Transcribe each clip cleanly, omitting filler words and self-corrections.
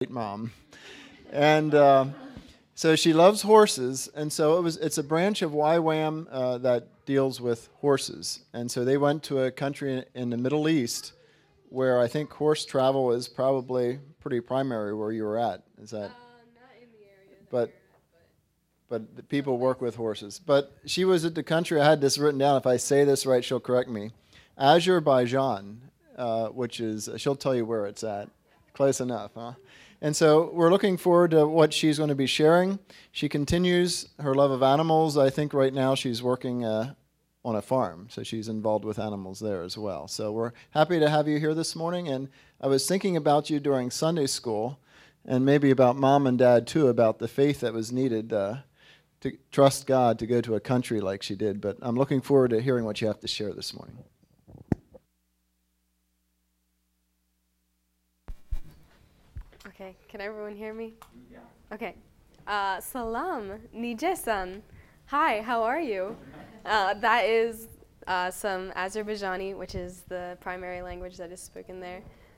mom. And so she loves horses, and so it's a branch of YWAM that deals with horses. And so they went to a country in the Middle East where I think horse travel is probably pretty primary where you were at. Is that? Not in the area that But we're at, but the people work with horses. But she was at the country. I had this written down. If I say this right, she'll correct me. Azerbaijan, which is she'll tell you where it's at. Close enough, huh? And so we're looking forward to what she's going to be sharing. She continues her love of animals. I think right now she's working on a farm, so she's involved with animals there as well. So we're happy to have you here this morning. And I was thinking about you during Sunday school, and maybe about mom and dad too, about the faith that was needed to trust God to go to a country like she did. But I'm looking forward to hearing what you have to share this morning. Okay, can everyone hear me? Yeah. Okay. Salam, Nijesan. Hi, how are you? That is some Azerbaijani, which is the primary language that is spoken there.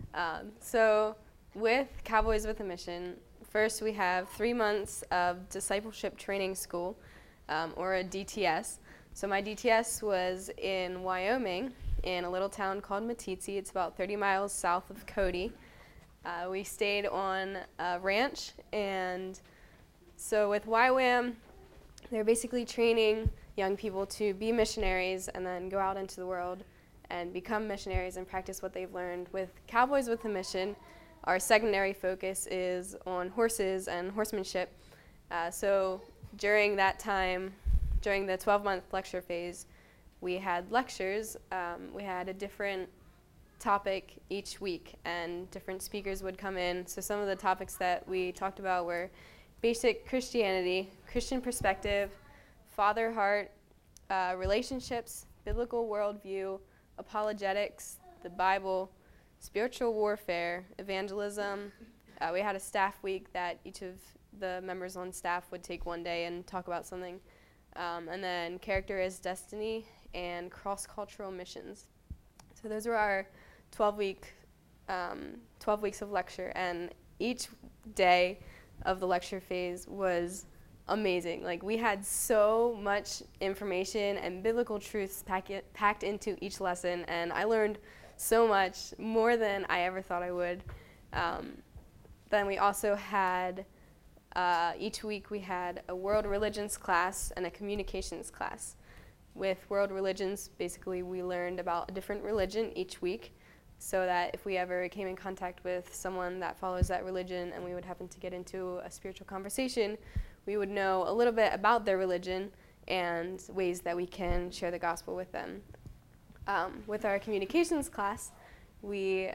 So with Cowboys with a Mission, first we have 3 months of discipleship training school, or a DTS. So my DTS was in Wyoming, in a little town called Meeteetse. It's about 30 miles south of Cody. We stayed on a ranch, and so with YWAM, they're basically training young people to be missionaries and then go out into the world and become missionaries and practice what they've learned. With Cowboys with a Mission, our secondary focus is on horses and horsemanship. So during that time, during the 12-month lecture phase, we had lectures. We had a different topic each week, and different speakers would come in. So some of the topics that we talked about were basic Christianity, Christian perspective, father heart, relationships, biblical worldview, apologetics, the Bible, spiritual warfare, evangelism. We had a staff week that each of the members on staff would take one day and talk about something. And then character as destiny and cross-cultural missions. So those were our 12 weeks of lecture, and each day of the lecture phase was amazing. Like, we had so much information and biblical truths packed into each lesson, and I learned so much, more than I ever thought I would. Then we also had, each week we had a world religions class and a communications class. With world religions, basically we learned about a different religion each week, so that if we ever came in contact with someone that follows that religion and we would happen to get into a spiritual conversation, we would know a little bit about their religion and ways that we can share the gospel with them. With our communications class, we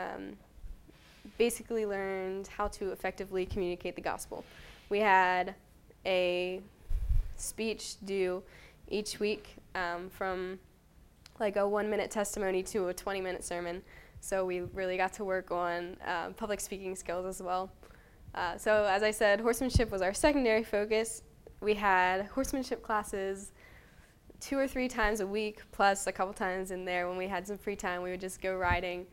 basically learned how to effectively communicate the gospel. We had a speech due each week, from like a 1-minute testimony to a 20-minute sermon. So we really got to work on public speaking skills as well. So as I said, horsemanship was our secondary focus. We had horsemanship classes 2 or 3 times a week, plus a couple times in there when we had some free time, we would just go riding.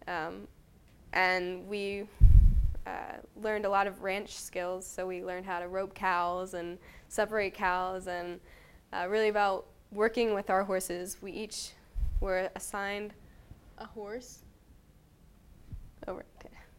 And we learned a lot of ranch skills. So we learned how to rope cows and separate cows, and really about working with our horses. We each were assigned a horse. Oh, right.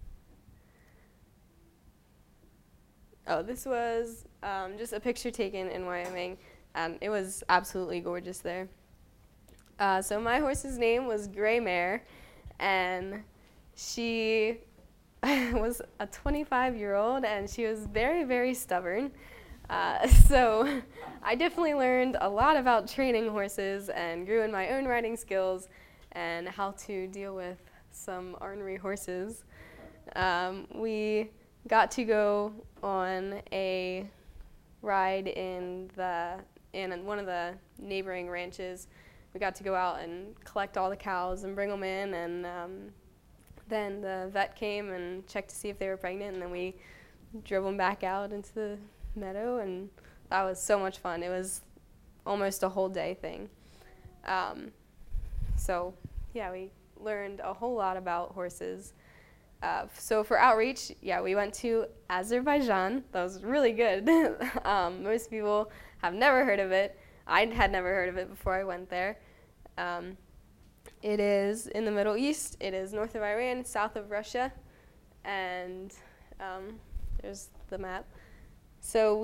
Oh, this was just a picture taken in Wyoming, and it was absolutely gorgeous there. So my horse's name was Gray Mare, and she was a 25-year-old, and she was very, very stubborn. So I definitely learned a lot about training horses and grew in my own riding skills and how to deal with some ornery horses. We got to go on a ride in one of the neighboring ranches. We got to go out and collect all the cows and bring them in, and then the vet came and checked to see if they were pregnant, and then we drove them back out into the meadow, and that was so much fun. It was almost a whole day thing. So yeah, we learned a whole lot about horses. So for outreach, yeah, we went to Azerbaijan. That was really good. Most people have never heard of it. I had never heard of it before I went there. It is in the Middle East. It is north of Iran, south of Russia, and there's the map. So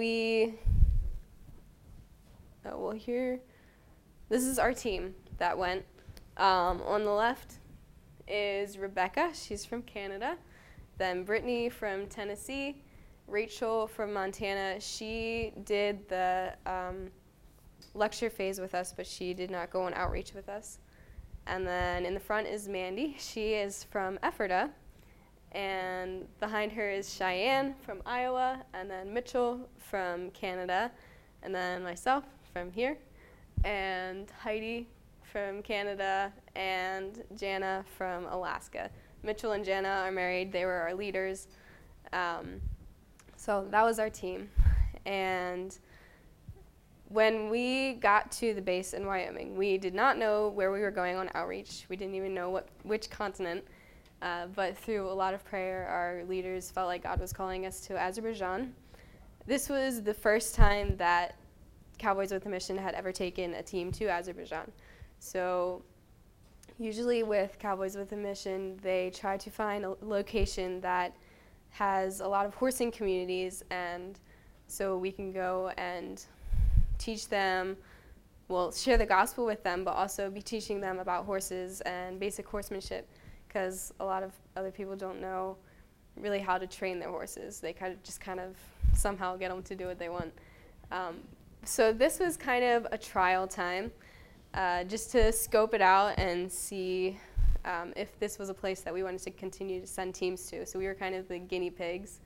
here, this is our team that went. On the left is Rebecca. She's from Canada. Then Brittany from Tennessee. Rachel from Montana. She did the lecture phase with us, but she did not go on outreach with us. And then in the front is Mandy. She is from Ephrata. And behind her is Cheyenne from Iowa, and then Mitchell from Canada, and then myself from here, and Heidi from Canada, and Jana from Alaska. Mitchell and Jana are married. They were our leaders. So that was our team. And when we got to the base in Wyoming, we did not know where we were going on outreach. We didn't even know which continent. But through a lot of prayer, our leaders felt like God was calling us to Azerbaijan. This was the first time that Cowboys with a Mission had ever taken a team to Azerbaijan. So usually with Cowboys with a Mission, they try to find a location that has a lot of horsing communities, and so we can go and teach them, well, share the gospel with them, but also be teaching them about horses and basic horsemanship, because a lot of other people don't know really how to train their horses. They kind of somehow get them to do what they want. So this was kind of a trial time, just to scope it out and see if this was a place that we wanted to continue to send teams to. So we were kind of the guinea pigs.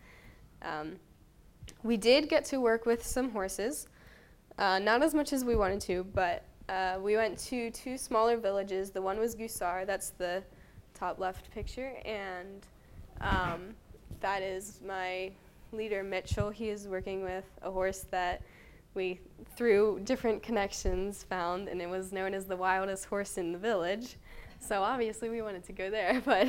We did get to work with some horses, not as much as we wanted to, but we went to 2 smaller villages. The one was Gusar, that's the top left picture, and that is my leader, Mitchell. He is working with a horse that we, through different connections, found, and it was known as the wildest horse in the village. So obviously we wanted to go there, but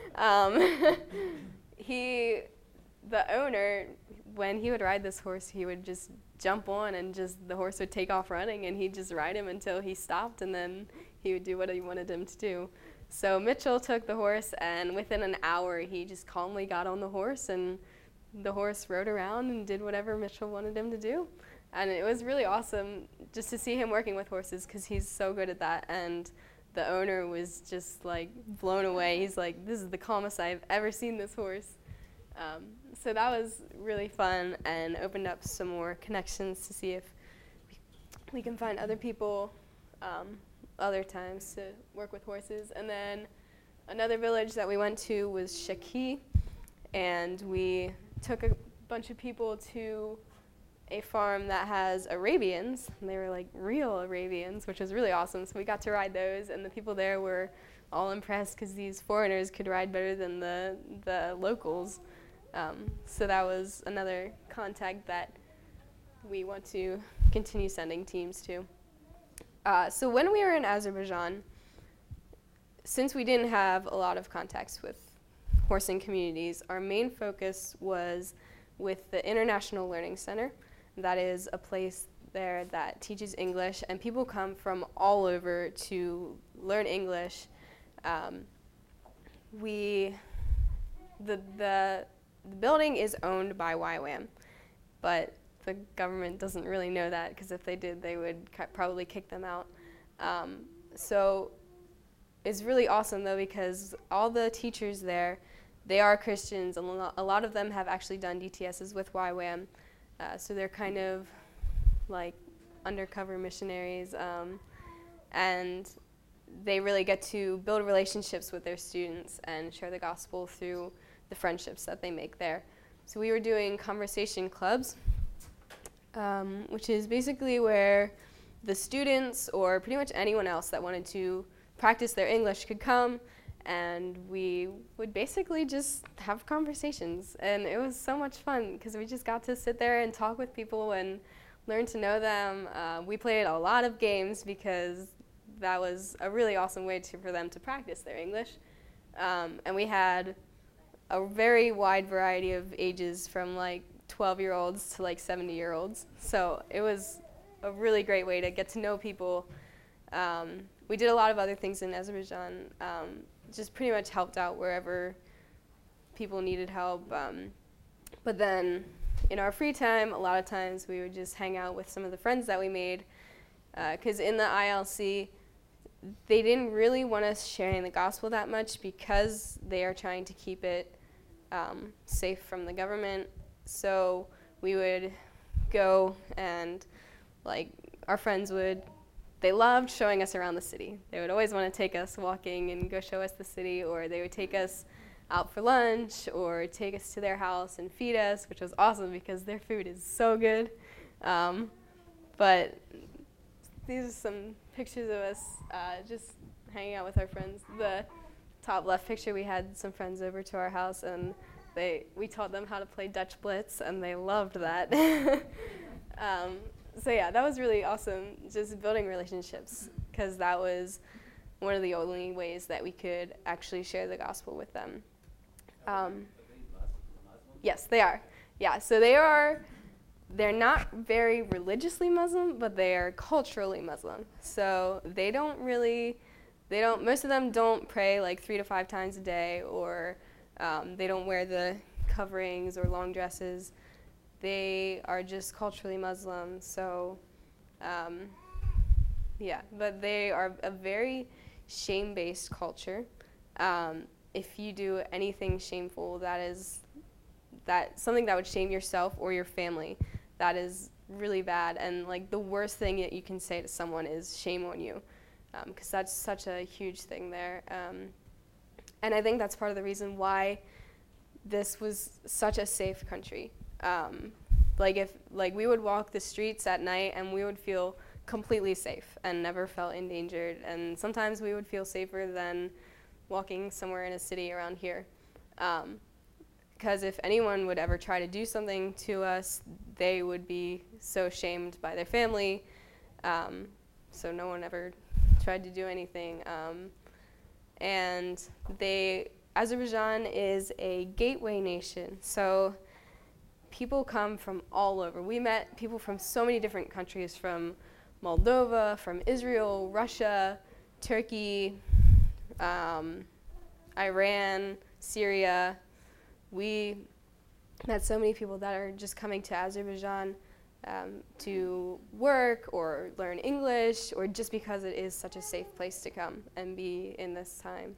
the owner, when he would ride this horse, he would just jump on and the horse would take off running, and he'd just ride him until he stopped, and then he would do what he wanted him to do. So Mitchell took the horse, and within an hour, he just calmly got on the horse, and the horse rode around and did whatever Mitchell wanted him to do. And it was really awesome just to see him working with horses, because he's so good at that. And the owner was just like blown away. He's like, this is the calmest I've ever seen this horse. So that was really fun and opened up some more connections to see if we can find other people other times to work with horses. And then another village that we went to was Shaki, and we took a bunch of people to a farm that has Arabians, and they were like real Arabians, which was really awesome. So we got to ride those, and the people there were all impressed because these foreigners could ride better than the locals. So that was another contact that we want to continue sending teams to. So when we were in Azerbaijan, since we didn't have a lot of contacts with horsing communities, our main focus was with the International Learning Center. That is a place there that teaches English, and people come from all over to learn English. The building is owned by YWAM, but the government doesn't really know that, because if they did, they would probably kick them out. So it's really awesome, though, because all the teachers there, they are Christians, and a lot of them have actually done DTSs with YWAM. So they're kind of like undercover missionaries, and they really get to build relationships with their students and share the gospel through the friendships that they make there. So we were doing conversation clubs, which is basically where the students or pretty much anyone else that wanted to practice their English could come, and we would basically just have conversations. And it was so much fun, because we just got to sit there and talk with people and learn to know them. We played a lot of games, because that was a really awesome way for them to practice their English. And we had a very wide variety of ages, from like 12-year-olds to like 70-year-olds. So it was a really great way to get to know people. We did a lot of other things in Azerbaijan, just pretty much helped out wherever people needed help. But then in our free time, a lot of times we would just hang out with some of the friends that we made, because in the ILC, they didn't really want us sharing the gospel that much because they are trying to keep it safe from the government. So we would go and, like, our friends they loved showing us around the city. They would always want to take us walking and go show us the city, or they would take us out for lunch or take us to their house and feed us, which was awesome because their food is so good. But these are some pictures of us just hanging out with our friends. The top left picture, we had some friends over to our house, and we taught them how to play Dutch Blitz, and they loved that. So yeah, that was really awesome, just building relationships, because that was one of the only ways that we could actually share the gospel with them. Yes, they are. Yeah, so they're not very religiously Muslim, but they are culturally Muslim. So most of them don't pray like 3 to 5 times a day, or they don't wear the coverings or long dresses. They are just culturally Muslim, so yeah, but they are a very shame-based culture. If you do anything shameful, something that would shame yourself or your family, that is really bad. And like the worst thing that you can say to someone is shame on you, because that's such a huge thing there. And I think that's part of the reason why this was such a safe country. Like we would walk the streets at night and we would feel completely safe and never felt endangered. And sometimes we would feel safer than walking somewhere in a city around here. Because if anyone would ever try to do something to us, they would be so shamed by their family. So no one ever tried to do anything. And Azerbaijan is a gateway nation. So people come from all over. We met people from so many different countries, from Moldova, from Israel, Russia, Turkey, Iran, Syria. We met so many people that are just coming to Azerbaijan to work or learn English, or just because it is such a safe place to come and be in this time.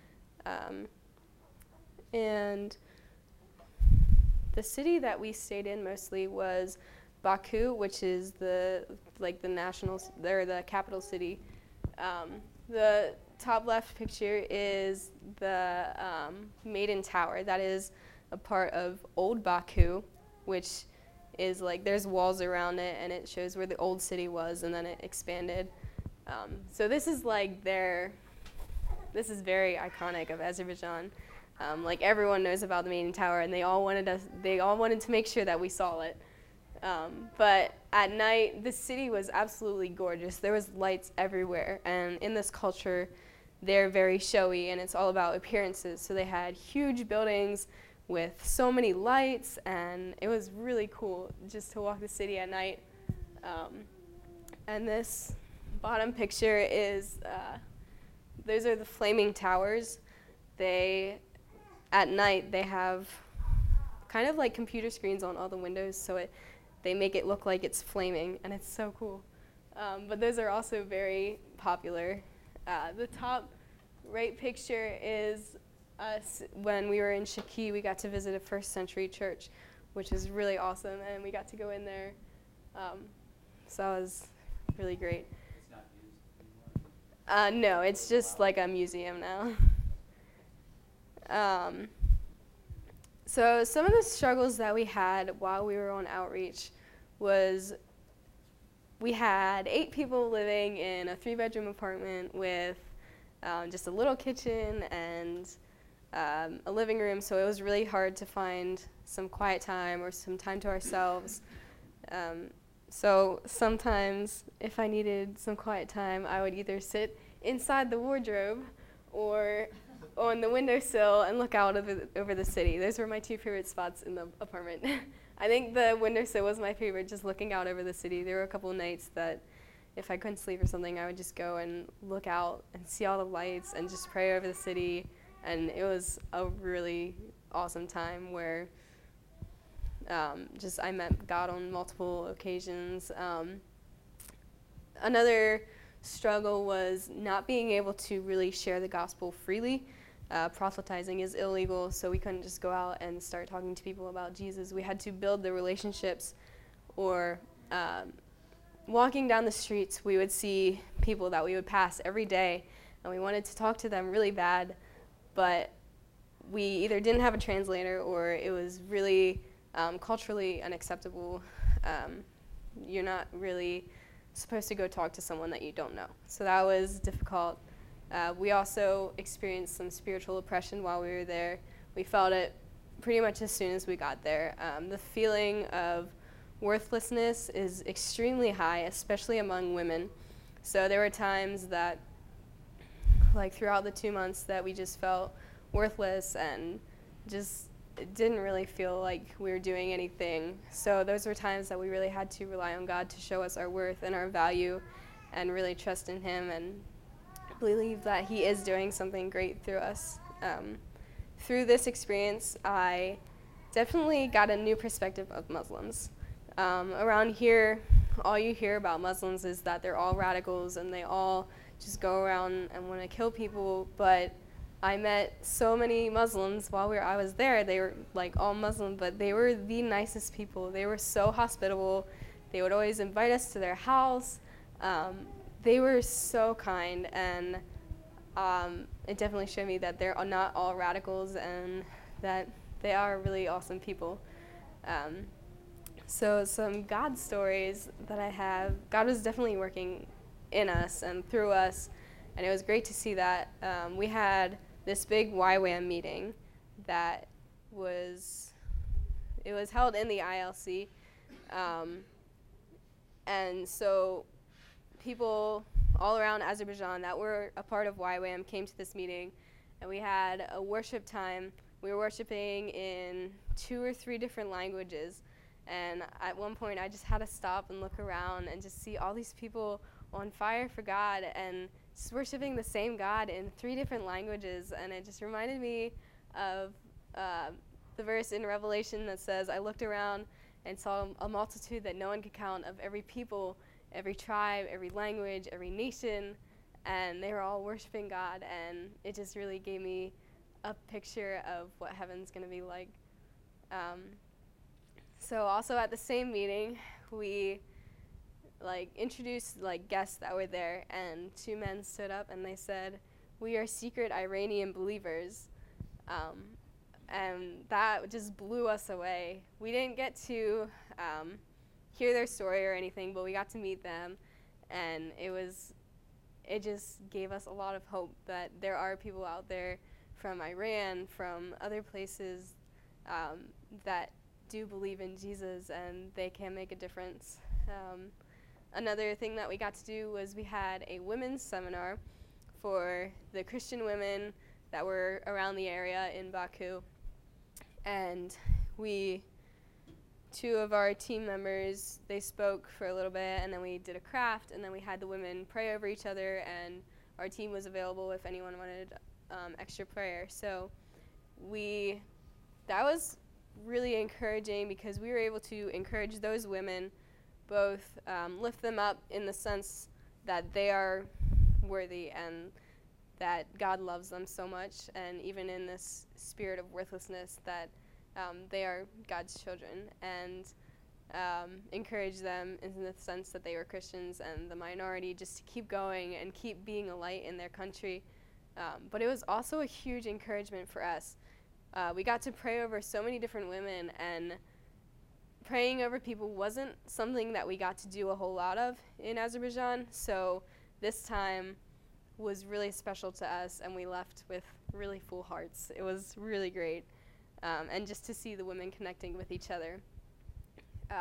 And the city that we stayed in mostly was Baku, which is the capital city. The top left picture is the Maiden Tower. That is a part of Old Baku, which is like there's walls around it, and it shows where the old city was, and then it expanded. So this is very iconic of Azerbaijan. Like everyone knows about the Maiden Tower, and they all wanted to make sure that we saw it. But at night, the city was absolutely gorgeous. There was lights everywhere, and in this culture, they're very showy, and it's all about appearances. So they had huge buildings with so many lights, and it was really cool just to walk the city at night. And this bottom picture is, those are the flaming towers. At night, they have kind of like computer screens on all the windows, so they make it look like it's flaming, and it's so cool. But those are also very popular. The top right picture is us when we were in Shaki. We got to visit a first century church, which is really awesome, and we got to go in there. So that was really great. It's not used anymore? No, it's just like a museum now. So some of the struggles that we had while we were on outreach was we had 8 people living in a 3-bedroom apartment with just a little kitchen and a living room, so it was really hard to find some quiet time or some time to ourselves. So sometimes if I needed some quiet time, I would either sit inside the wardrobe or on the windowsill and look out over the city. Those were my two favorite spots in the apartment. I think the windowsill was my favorite, just looking out over the city. There were a couple of nights that if I couldn't sleep or something, I would just go and look out and see all the lights and just pray over the city. And it was a really awesome time where just I met God on multiple occasions. Another struggle was not being able to really share the gospel freely. Proselytizing is illegal, so we couldn't just go out and start talking to people about Jesus. We had to build the relationships, or walking down the streets, we would see people that we would pass every day, and we wanted to talk to them really bad, but we either didn't have a translator or it was really culturally unacceptable. You're not really supposed to go talk to someone that you don't know. So that was difficult. We also experienced some spiritual oppression while we were there. We felt it pretty much as soon as we got there. The feeling of worthlessness is extremely high, especially among women. So there were times that, like throughout the 2 months, that we just felt worthless and just didn't really feel like we were doing anything. So those were times that we really had to rely on God to show us our worth and our value, and really trust in Him and believe that He is doing something great through us. Through this experience, I definitely got a new perspective of Muslims. Around here, all you hear about Muslims is that they're all radicals and they all just go around and want to kill people, but I met so many Muslims while I was there. They were like all Muslim, but they were the nicest people. They were so hospitable. They would always invite us to their house. They were so kind, and it definitely showed me that they're not all radicals and that they are really awesome people. So some God stories that I have, God was definitely working in us and through us, and it was great to see that. We had this big YWAM meeting that was held in the ILC, and so people all around Azerbaijan that were a part of YWAM came to this meeting, and we had a worship time. We were worshiping in 2 or 3 different languages, and at one point I just had to stop and look around and just see all these people on fire for God and just worshiping the same God in 3 different languages. And it just reminded me of the verse in Revelation that says, I looked around and saw a multitude that no one could count, of every people, every tribe, every language, every nation, and they were all worshiping God. And it just really gave me a picture of what heaven's going to be like. So also at the same meeting, we introduced guests that were there, and 2 men stood up and they said, "We are secret Iranian believers," and that just blew us away. We didn't get to hear their story or anything, but we got to meet them, and it just gave us a lot of hope that there are people out there from Iran, from other places, that do believe in Jesus, and they can make a difference. Another thing that we got to do was we had a women's seminar for the Christian women that were around the area in Baku. And 2 of our team members, they spoke for a little bit, and then we did a craft, and then we had the women pray over each other, and our team was available if anyone wanted extra prayer. So that was really encouraging, because we were able to encourage those women, both lift them up in the sense that they are worthy and that God loves them so much, and even in this spirit of worthlessness, that they are God's children, and encourage them in the sense that they were Christians and the minority, just to keep going and keep being a light in their country. But it was also a huge encouragement for us. We got to pray over so many different women, and praying over people wasn't something that we got to do a whole lot of in Azerbaijan, so this time was really special to us, and we left with really full hearts. It was really great, and just to see the women connecting with each other.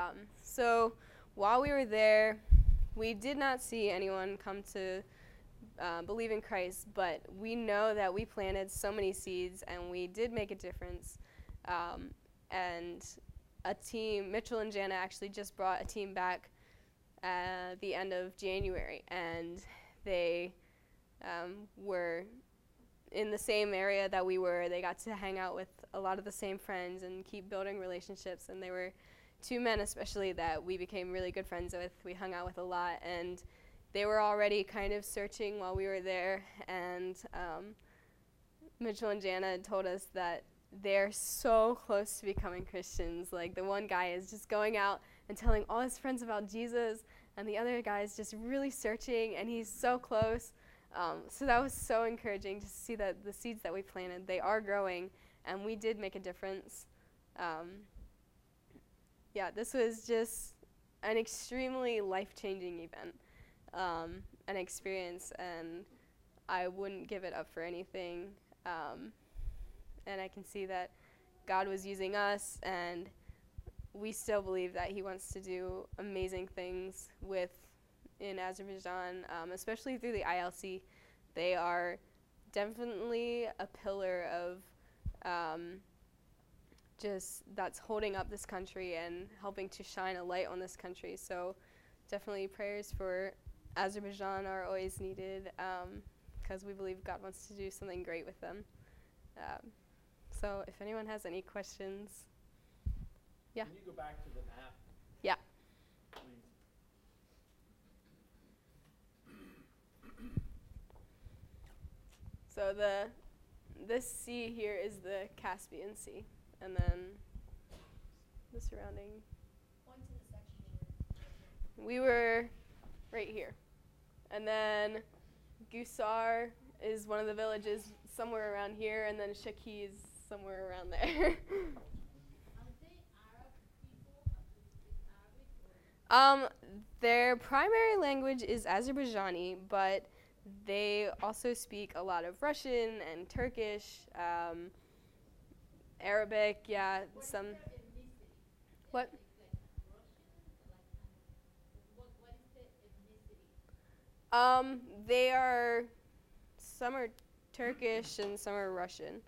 So while we were there, we did not see anyone come to believe in Christ, but we know that we planted so many seeds and we did make a difference. And a team, Mitchell and Jana actually just brought a team back at the end of January, and they were in the same area that we were. They got to hang out with a lot of the same friends and keep building relationships, and they were two men especially that we became really good friends with. We hung out with a lot, and they were already kind of searching while we were there, and Mitchell and Jana told us that they're so close to becoming Christians. Like, the one guy is just going out and telling all his friends about Jesus, and the other guy is just really searching, and he's so close. So that was so encouraging to see that the seeds that we planted, they are growing, and we did make a difference. Yeah, this was just an extremely life-changing event, an experience, and I wouldn't give it up for anything. And I can see that God was using us, and we still believe that he wants to do amazing things in Azerbaijan, especially through the ILC. They are definitely a pillar of just that's holding up this country and helping to shine a light on this country. So definitely prayers for Azerbaijan are always needed, because we believe God wants to do something great with them. So if anyone has any questions. Yeah. Can you go back to the map? Yeah. Please. So this sea here is the Caspian Sea, and then the surrounding. Point to the section. We were right here, and then Gusar is one of the villages somewhere around here, and then Shaki is somewhere around there. Are they Arab people? Do they speak Arabic? Their primary language is Azerbaijani, but they also speak a lot of Russian and Turkish, Arabic, yeah, some. What is their ethnicity? What? Like Russian? What is the ethnicity? They are, some are Turkish and some are Russian.